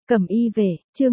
Cẩm y về, chương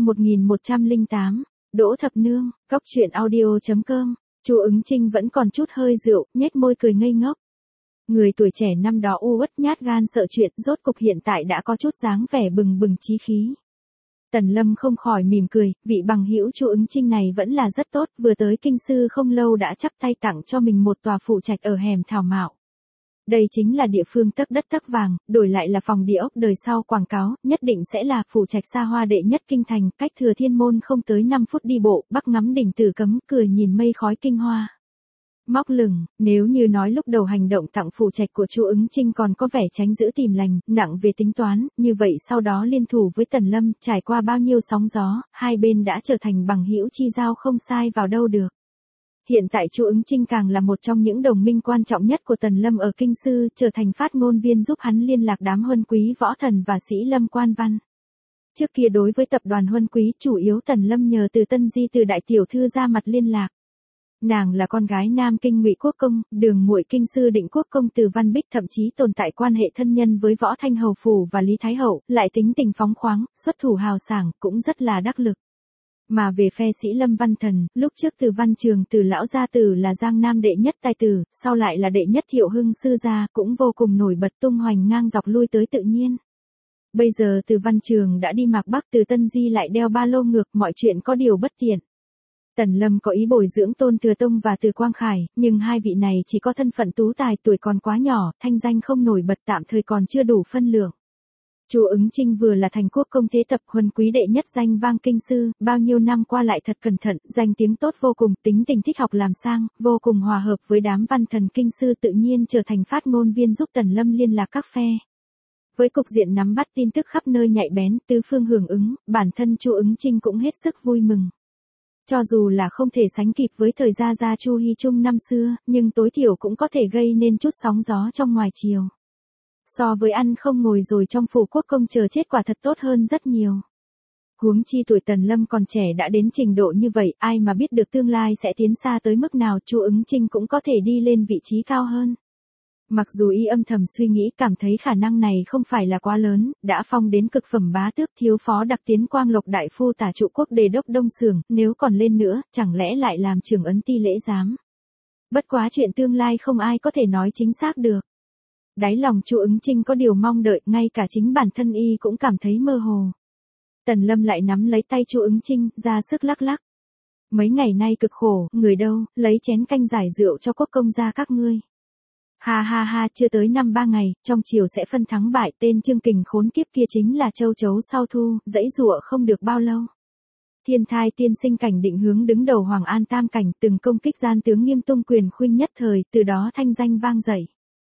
1108, Đỗ Thập Nương, Cóc truyện audio.com, Chu Ứng Trinh vẫn còn chút hơi rượu, nhếch môi cười ngây ngốc. Người tuổi trẻ năm đó u uất nhát gan sợ chuyện, rốt cục hiện tại đã có chút dáng vẻ bừng bừng chí khí. Tần Lâm không khỏi mỉm cười, vị bằng hữu Chu Ứng Trinh này vẫn là rất tốt, vừa tới kinh sư không lâu đã chắp tay tặng cho mình một tòa phủ trạch ở hẻm Thảo Mạo. Đây chính là địa phương tấc đất tấc vàng, đổi lại là phòng địa ốc đời sau quảng cáo, nhất định sẽ là phủ trạch xa hoa đệ nhất kinh thành, cách Thừa Thiên Môn không tới 5 phút đi bộ, bắc ngắm đỉnh Tử Cấm, cười nhìn mây khói kinh hoa. Móc lửng, nếu như nói lúc đầu hành động tặng phủ trạch của Chu Ứng Trinh còn có vẻ tránh giữ tìm lành, nặng về tính toán, như vậy sau đó liên thủ với Tần Lâm, trải qua bao nhiêu sóng gió, hai bên đã trở thành bằng hữu chi giao không sai vào đâu được. Hiện tại Chu Ứng Trinh càng là một trong những đồng minh quan trọng nhất của Tần Lâm ở kinh sư, trở thành phát ngôn viên giúp hắn liên lạc đám huân quý võ thần và sĩ lâm quan văn. Trước kia đối với tập đoàn huân quý, chủ yếu Tần Lâm nhờ từ Tân Di từ đại tiểu thư ra mặt liên lạc. Nàng là con gái Nam Kinh Ngụy Quốc công, đường muội kinh sư Định Quốc công Từ Văn Bích, thậm chí tồn tại quan hệ thân nhân với Võ Thanh hầu phủ và Lý Thái hậu, lại tính tình phóng khoáng, xuất thủ hào sảng, cũng rất là đắc lực. Mà về phe sĩ lâm văn thần, lúc trước Từ Văn Trường Từ lão gia tử là Giang Nam đệ nhất tài tử, sau lại là đệ nhất Thiệu Hưng sư gia, cũng vô cùng nổi bật, tung hoành ngang dọc lui tới tự nhiên. Bây giờ Từ Văn Trường đã đi Mạc Bắc, Từ Tân Di lại đeo ba lô ngược, mọi chuyện có điều bất tiện. Tần Lâm có ý bồi dưỡng Tôn Thừa Tông và Từ Quang Khải, nhưng hai vị này chỉ có thân phận tú tài, tuổi còn quá nhỏ, thanh danh không nổi bật, tạm thời còn chưa đủ phân lượng. Chu Ứng Trinh vừa là thành quốc công thế tập huân quý đệ nhất danh vang kinh sư, bao nhiêu năm qua lại thật cẩn thận, danh tiếng tốt vô cùng, tính tình thích học làm sang, vô cùng hòa hợp với đám văn thần kinh sư, tự nhiên trở thành phát ngôn viên giúp Tần Lâm liên lạc các phe. Với cục diện nắm bắt tin tức khắp nơi nhạy bén, tứ phương hưởng ứng, bản thân Chu Ứng Trinh cũng hết sức vui mừng. Cho dù là không thể sánh kịp với thời gia Chu Hy Trung năm xưa, nhưng tối thiểu cũng có thể gây nên chút sóng gió trong ngoài chiều. So với ăn không ngồi rồi trong phủ quốc công chờ chết quả thật tốt hơn rất nhiều. Huống chi tuổi Tần Lâm còn trẻ đã đến trình độ như vậy, ai mà biết được tương lai sẽ tiến xa tới mức nào, Chu Ứng Trinh cũng có thể đi lên vị trí cao hơn. Mặc dù y âm thầm suy nghĩ, cảm thấy khả năng này không phải là quá lớn, đã phong đến cực phẩm bá tước, thiếu phó đặc tiến Quang Lộc đại phu tả trụ quốc đề đốc Đông Xưởng, nếu còn lên nữa, chẳng lẽ lại làm trưởng ấn ti lễ giám. Bất quá chuyện tương lai không ai có thể nói chính xác được. Đáy lòng Chu Ứng Trinh có điều mong đợi, ngay cả chính bản thân y cũng cảm thấy mơ hồ. Tần Lâm lại nắm lấy tay Chu Ứng Trinh, ra sức lắc lắc. Mấy ngày nay cực khổ, người đâu, lấy chén canh giải rượu cho quốc công gia các ngươi. Ha ha ha, chưa tới 5-3 ngày, trong chiều sẽ phân thắng bại, tên Trương Kình khốn kiếp kia chính là châu chấu sau thu, dãy dụa không được bao lâu. Thiên thai tiên sinh Cảnh Định Hướng đứng đầu Hoàng An Tam Cảnh, từng công kích gian tướng Nghiêm Tung quyền khuynh nhất thời, từ đó thanh danh vang dậy.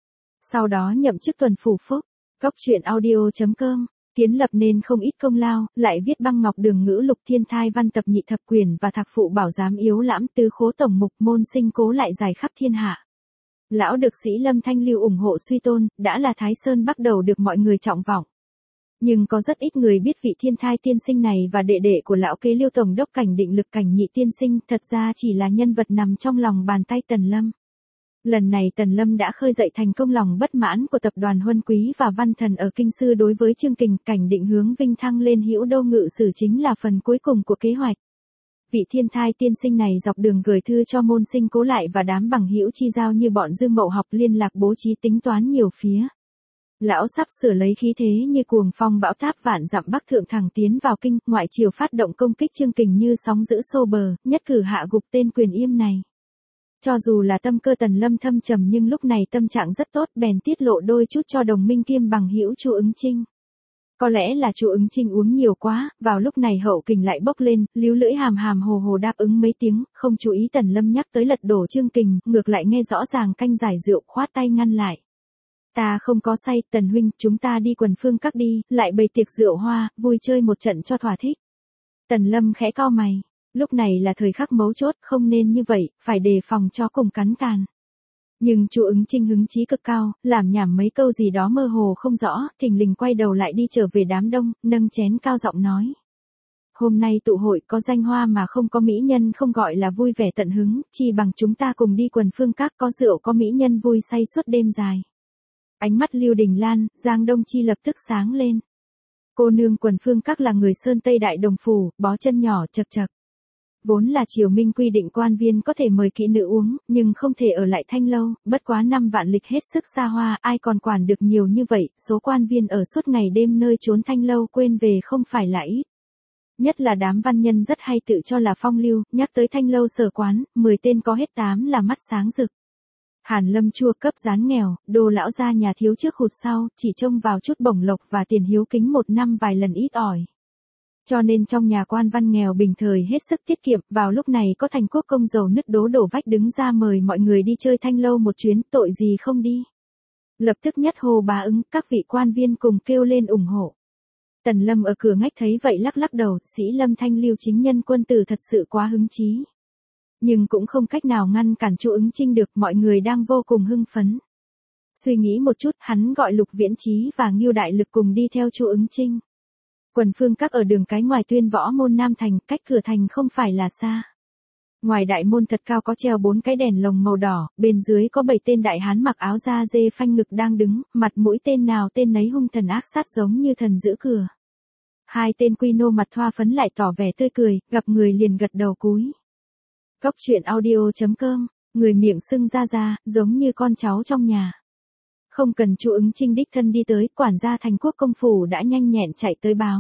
Sau đó nhậm chức tuần phủ phúc, Cóc truyện audio.com, kiến lập nên không ít công lao, lại viết băng ngọc đường ngữ lục thiên thai văn tập nhị thập quyền và thạc phụ bảo giám yếu lãm tứ khố tổng mục, môn sinh cố lại dài khắp thiên hạ. Lão được sĩ Lâm Thanh Lưu ủng hộ suy tôn, đã là Thái Sơn bắt đầu được mọi người trọng vọng. Nhưng có rất ít người biết vị thiên thai tiên sinh này và đệ đệ của lão kế Liêu tổng đốc Cảnh Định Lực Cảnh nhị tiên sinh, thật ra chỉ là nhân vật nằm trong lòng bàn tay Tần Lâm. Lần này Tần Lâm đã khơi dậy thành công lòng bất mãn của tập đoàn huân quý và văn thần ở kinh sư đối với Trương Kình, Cảnh Định Hướng vinh thăng lên hữu đô ngự sử chính là phần cuối cùng của kế hoạch. Vị thiên thai tiên sinh này dọc đường gửi thư cho môn sinh cố lại và đám bằng hữu chi giao như bọn Dương Mậu Học liên lạc bố trí tính toán nhiều phía. Lão sắp sửa lấy khí thế như cuồng phong bão táp vạn dặm bắc thượng thẳng tiến vào kinh, ngoại triều phát động công kích Trương Kình như sóng dữ xô bờ, nhất cử hạ gục tên quyền yêm này. Cho dù là tâm cơ Tần Lâm thâm trầm nhưng lúc này tâm trạng rất tốt, bèn tiết lộ đôi chút cho đồng minh kiêm bằng hữu Chu Ứng Trinh. Có lẽ là Chu Ứng Trinh uống nhiều quá, vào lúc này hậu kình lại bốc lên, líu lưỡi hàm hàm hồ hồ đáp ứng mấy tiếng, không chú ý Tần Lâm nhắc tới lật đổ Trương Kình, ngược lại nghe rõ ràng canh giải rượu, khoát tay ngăn lại. Ta không có say, Tần huynh, chúng ta đi Quần Phương Các đi, lại bày tiệc rượu hoa, vui chơi một trận cho thỏa thích. Tần Lâm khẽ cau mày, lúc này là thời khắc mấu chốt, không nên như vậy, phải đề phòng cho cùng cắn càn. Nhưng Chu Ứng Trinh hứng chí cực cao, làm nhảm mấy câu gì đó mơ hồ không rõ, thình lình quay đầu lại đi trở về đám đông, nâng chén cao giọng nói. Hôm nay tụ hội có danh hoa mà không có mỹ nhân không gọi là vui vẻ tận hứng, chi bằng chúng ta cùng đi Quần Phương Các có rượu có mỹ nhân vui say suốt đêm dài. Ánh mắt Lưu Đình Lan, Giang Đông Chi lập tức sáng lên. Cô nương Quần Phương Các là người Sơn Tây Đại Đồng Phủ, bó chân nhỏ chật chật. Vốn là triều minh quy định quan viên có thể mời kỹ nữ uống, nhưng không thể ở lại thanh lâu, bất quá 5 vạn lịch hết sức xa hoa, ai còn quản được nhiều như vậy, số quan viên ở suốt ngày đêm nơi trốn thanh lâu quên về không phải là ít. Nhất là đám văn nhân rất hay tự cho là phong lưu, nhắc tới thanh lâu sở quán, 10 tên có hết 8 là mắt sáng rực. Hàn Lâm chua cấp dán nghèo, đồ lão gia nhà thiếu trước hụt sau, chỉ trông vào chút bổng lộc và tiền hiếu kính một năm vài lần ít ỏi. Cho nên trong nhà quan văn nghèo bình thời hết sức tiết kiệm, vào lúc này có thành quốc công giàu nứt đổ vách đứng ra mời mọi người đi chơi thanh lâu một chuyến, tội gì không đi. Lập tức nhất hồ bá ứng, các vị quan viên cùng kêu lên ủng hộ. Tần Lâm ở cửa ngách thấy vậy lắc lắc đầu, sĩ Lâm thanh lưu chính nhân quân tử thật sự quá hứng chí. Nhưng cũng không cách nào ngăn cản Chu Ứng Trinh được, mọi người đang vô cùng hưng phấn. Suy nghĩ một chút, hắn gọi Lục Viễn Chí và Ngưu Đại Lực cùng đi theo Chu Ứng Trinh. Quần Phương Các ở đường cái ngoài Tuyên Võ môn Nam thành, cách cửa thành không phải là xa. Ngoài đại môn thật cao có treo 4 cái đèn lồng màu đỏ, bên dưới có 7 tên đại hán mặc áo da dê phanh ngực đang đứng, mặt mũi tên nào tên nấy hung thần ác sát giống như thần giữ cửa. 2 tên quy nô mặt thoa phấn lại tỏ vẻ tươi cười, gặp người liền gật đầu cúi. Cóc truyện audio.com, người miệng sưng ra, giống như con cháu trong nhà. Không cần Chu Ứng Trinh đích thân đi tới, quản gia thành quốc công phủ đã nhanh nhẹn chạy tới báo.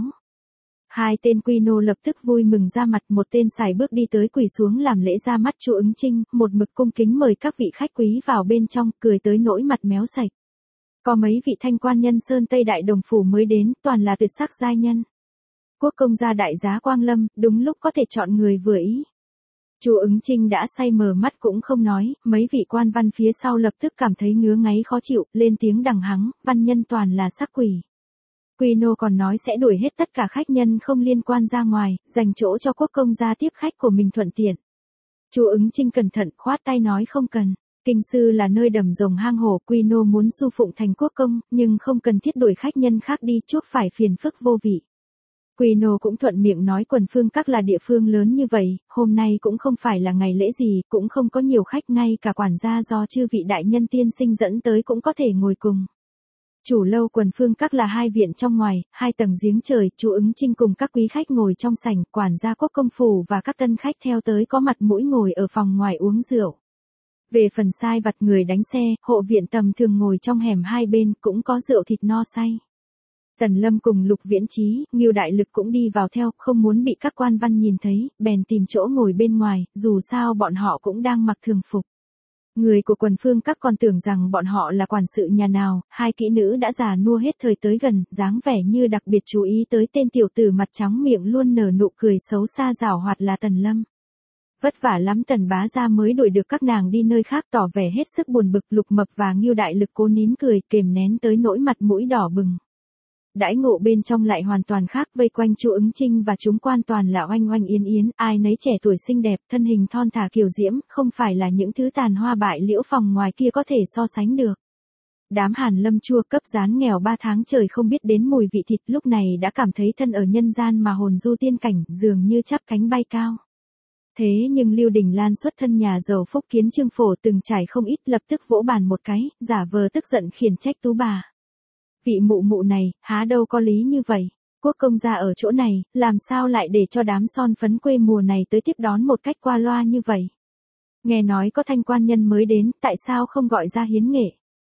2 tên quy nô lập tức vui mừng ra mặt, một tên xài bước đi tới quỳ xuống làm lễ ra mắt Chu Ứng Trinh, một mực cung kính mời các vị khách quý vào bên trong, cười tới nỗi mặt méo sạch. Có mấy vị thanh quan nhân Sơn Tây Đại Đồng Phủ mới đến, toàn là tuyệt sắc giai nhân. Quốc công gia đại giá Quang Lâm, đúng lúc có thể chọn người vừa ý. Chu Ứng Trinh đã say mờ mắt cũng không nói, mấy vị quan văn phía sau lập tức cảm thấy ngứa ngáy khó chịu, lên tiếng đằng hắng, văn nhân toàn là sắc quỷ. Quy nô còn nói sẽ đuổi hết tất cả khách nhân không liên quan ra ngoài, dành chỗ cho quốc công gia tiếp khách của mình thuận tiện. Chu Ứng Trinh cẩn thận khoát tay nói không cần, kinh sư là nơi đầm rồng hang hổ, quy nô muốn su phụng thành quốc công, nhưng không cần thiết đuổi khách nhân khác đi, chuốc phải phiền phức vô vị. Quy nô cũng thuận miệng nói Quần Phương Các là địa phương lớn như vậy, hôm nay cũng không phải là ngày lễ gì, cũng không có nhiều khách, ngay cả quản gia do chư vị đại nhân tiên sinh dẫn tới cũng có thể ngồi cùng. Chủ lâu Quần Phương Các là 2 viện trong ngoài, 2 tầng giếng trời, Chu Ứng Trinh cùng các quý khách ngồi trong sảnh, quản gia quốc công phủ và các tân khách theo tới có mặt mũi ngồi ở phòng ngoài uống rượu. Về phần sai vặt người đánh xe, hộ viện tầm thường ngồi trong hẻm hai bên cũng có rượu thịt no say. Tần Lâm cùng Lục Viễn Chí, Ngưu Đại Lực cũng đi vào theo, không muốn bị các quan văn nhìn thấy, bèn tìm chỗ ngồi bên ngoài, dù sao bọn họ cũng đang mặc thường phục. Người của Quần Phương Các còn tưởng rằng bọn họ là quản sự nhà nào, 2 kỹ nữ đã già nua hết thời tới gần, dáng vẻ như đặc biệt chú ý tới tên tiểu tử mặt trắng miệng luôn nở nụ cười xấu xa giảo hoạt là Tần Lâm. Vất vả lắm Tần bá gia mới đuổi được các nàng đi nơi khác, tỏ vẻ hết sức buồn bực. Lục Mập và Ngưu Đại Lực cố nín cười, kềm nén tới nỗi mặt mũi đỏ bừng. Đãi ngộ bên trong lại hoàn toàn khác, vây quanh Chu Ứng Trinh và chúng quan toàn là oanh oanh yến yến, ai nấy trẻ tuổi xinh đẹp, thân hình thon thả kiều diễm, không phải là những thứ tàn hoa bại liễu phòng ngoài kia có thể so sánh được. Đám Hàn Lâm chua cấp dán nghèo 3 tháng trời không biết đến mùi vị thịt, lúc này đã cảm thấy thân ở nhân gian mà hồn du tiên cảnh, dường như chắp cánh bay cao. Thế nhưng Lưu Đình Lan xuất thân nhà giàu phúc kiến Trương Phổ từng trải không ít, lập tức vỗ bàn một cái, giả vờ tức giận khiển trách Tú bà. Vị mụ mụ này, há đâu có lý như vậy, quốc công gia ở chỗ này, làm sao lại để cho đám son phấn quê mùa này tới tiếp đón một cách qua loa như vậy. Nghe nói có thanh quan nhân mới đến, tại sao không gọi ra hiến nghệ?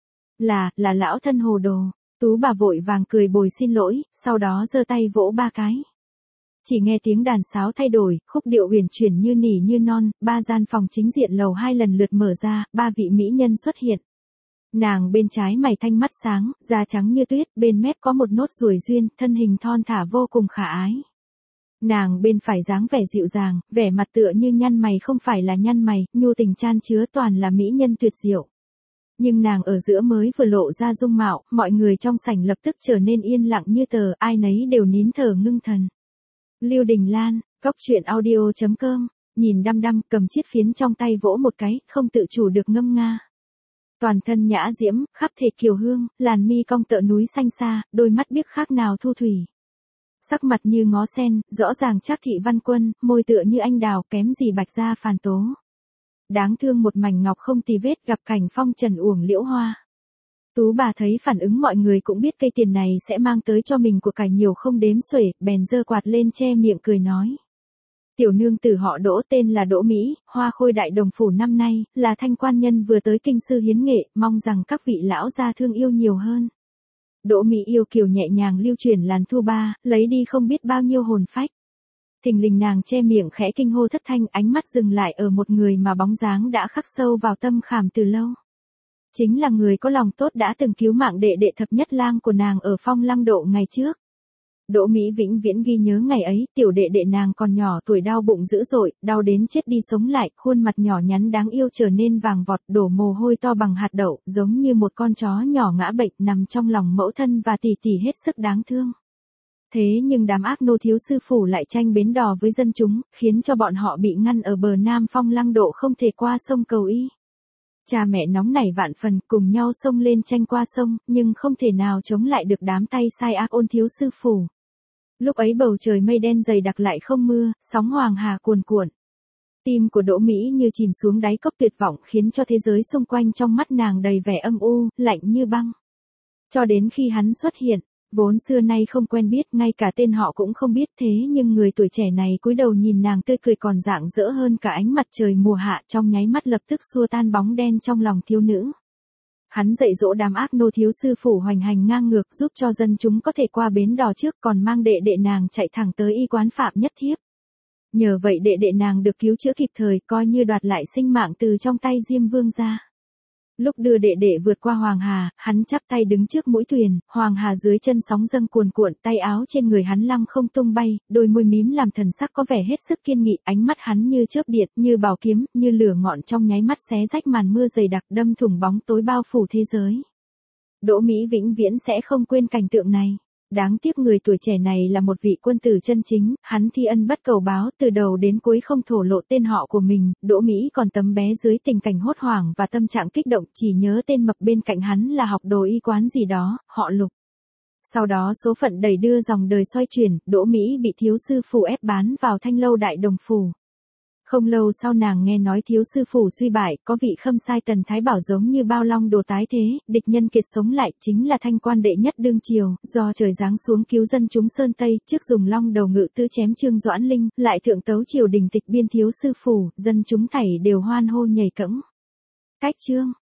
Là lão thân hồ đồ. Tú bà vội vàng cười bồi xin lỗi, sau đó giơ tay vỗ 3 cái. Chỉ nghe tiếng đàn sáo thay đổi, khúc điệu huyền chuyển như nỉ như non, 3 gian phòng chính diện lầu 2 lần lượt mở ra, 3 vị mỹ nhân xuất hiện. Nàng bên trái mày thanh mắt sáng, da trắng như tuyết, bên mép có một nốt ruồi duyên, thân hình thon thả vô cùng khả ái. Nàng bên phải dáng vẻ dịu dàng, vẻ mặt tựa như nhăn mày không phải là nhăn mày, nhu tình chan chứa toàn là mỹ nhân tuyệt diệu. Nhưng nàng ở giữa mới vừa lộ ra dung mạo, mọi người trong sảnh lập tức trở nên yên lặng như tờ, ai nấy đều nín thở ngưng thần. Lưu Đình Lan, Cóc truyện audio.com, nhìn đăm đăm, cầm chiếc phiến trong tay vỗ một cái, không tự chủ được ngâm nga. Toàn thân nhã diễm, khắp thể kiều hương, làn mi cong tựa núi xanh xa, đôi mắt biếc khác nào thu thủy. Sắc mặt như ngó sen, rõ ràng Trác thị văn quân, môi tựa như anh đào, kém gì Bạch gia Phàn Tố. Đáng thương một mảnh ngọc không tì vết, gặp cảnh phong trần uổng liễu hoa. Tú bà thấy phản ứng mọi người cũng biết cây tiền này sẽ mang tới cho mình của cải nhiều không đếm xuể, bèn giơ quạt lên che miệng cười nói. Tiểu nương tử họ Đỗ tên là Đỗ Mỹ, hoa khôi đại đồng phủ năm nay, là thanh quan nhân vừa tới kinh sư hiến nghệ, mong rằng các vị lão gia thương yêu nhiều hơn. Đỗ Mỹ yêu kiều nhẹ nhàng lưu chuyển làn thu ba, lấy đi không biết bao nhiêu hồn phách. Thình lình nàng che miệng khẽ kinh hô thất thanh, ánh mắt dừng lại ở một người mà bóng dáng đã khắc sâu vào tâm khảm từ lâu. Chính là người có lòng tốt đã từng cứu mạng đệ đệ thập nhất lang của nàng ở Phong Lăng Độ ngày trước. Đỗ Mỹ vĩnh viễn ghi nhớ ngày ấy, tiểu đệ đệ nàng còn nhỏ tuổi đau bụng dữ dội, đau đến chết đi sống lại, khuôn mặt nhỏ nhắn đáng yêu trở nên vàng vọt, đổ mồ hôi to bằng hạt đậu, giống như một con chó nhỏ ngã bệnh nằm trong lòng mẫu thân và tỉ tỉ hết sức đáng thương. Thế nhưng đám ác nô thiếu sư phủ lại tranh bến đò với dân chúng, khiến cho bọn họ bị ngăn ở bờ Nam Phong Lăng Độ không thể qua sông cầu y. Cha mẹ nóng nảy vạn phần cùng nhau xông lên tranh qua sông, nhưng không thể nào chống lại được đám tay sai ác ôn thiếu sư phủ. Lúc ấy bầu trời mây đen dày đặc lại không mưa, sóng hoàng hà cuồn cuộn. Tim của Đỗ Mỹ như chìm xuống đáy cốc tuyệt vọng khiến cho thế giới xung quanh trong mắt nàng đầy vẻ âm u, lạnh như băng. Cho đến khi hắn xuất hiện, vốn xưa nay không quen biết, ngay cả tên họ cũng không biết, thế nhưng người tuổi trẻ này cúi đầu nhìn nàng tươi cười còn rạng rỡ hơn cả ánh mặt trời mùa hạ, trong nháy mắt lập tức xua tan bóng đen trong lòng thiếu nữ. Hắn dạy dỗ đám ác nô thiếu sư phủ hoành hành ngang ngược, giúp cho dân chúng có thể qua bến đò trước, còn mang đệ đệ nàng chạy thẳng tới y quán Phạm Nhất Thiếp. Nhờ vậy đệ đệ nàng được cứu chữa kịp thời, coi như đoạt lại sinh mạng từ trong tay Diêm Vương ra. Lúc đưa đệ đệ vượt qua Hoàng Hà, hắn chắp tay đứng trước mũi thuyền, Hoàng Hà dưới chân sóng dâng cuồn cuộn, tay áo trên người hắn lăng không tung bay, đôi môi mím làm thần sắc có vẻ hết sức kiên nghị, ánh mắt hắn như chớp điện, như bảo kiếm, như lửa ngọn trong nháy mắt xé rách màn mưa dày đặc, đâm thủng bóng tối bao phủ thế giới. Đỗ Mỹ vĩnh viễn sẽ không quên cảnh tượng này. Đáng tiếc người tuổi trẻ này là một vị quân tử chân chính, hắn thi ân bất cầu báo, từ đầu đến cuối không thổ lộ tên họ của mình, Đỗ Mỹ còn tấm bé dưới tình cảnh hốt hoảng và tâm trạng kích động, chỉ nhớ tên mập bên cạnh hắn là học đồ y quán gì đó, họ Lục. Sau đó số phận đẩy đưa dòng đời xoay chuyển, Đỗ Mỹ bị thiếu sư phủ ép bán vào Thanh Lâu Đại Đồng phủ. Không lâu sau nàng nghe nói thiếu sư phủ suy bại, có vị khâm sai Tần Thái Bảo giống như bao long đồ tái thế, địch nhân kiệt sống lại, chính là thanh quan đệ nhất đương triều, do trời giáng xuống cứu dân chúng Sơn Tây, trước dùng long đầu ngự tư chém Trương Doãn Linh, lại thượng tấu triều đình tịch biên thiếu sư phủ, dân chúng thảy đều hoan hô nhảy cẫng. Cách chương